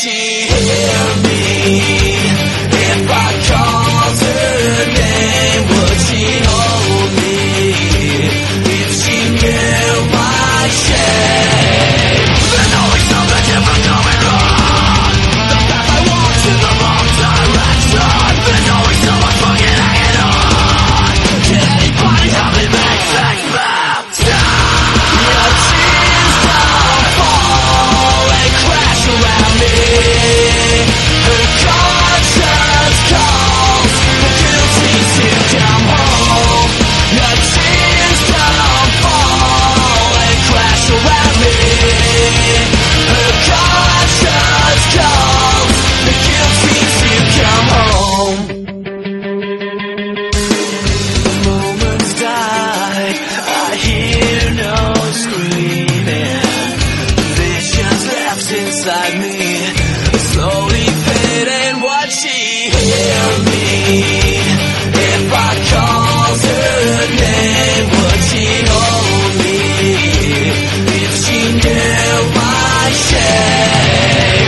she hear me? If I called her name, would she hold me? If she knew my shame, there's always something different going on. The path I walk's in the wrong direction. There's always someone fucking hanging on. Can anybody help me make things better? Your tears don't fall and crash around me. Her conscience calls, the guilt seems to come home. Your tears don't fall and crash around me. Her conscience calls, the guilt seems to come home. The moments died, I hear no screaming. Visions left inside me, slowly fading. Would she hear me? If I called her name, would she hold me? If she knew my shame,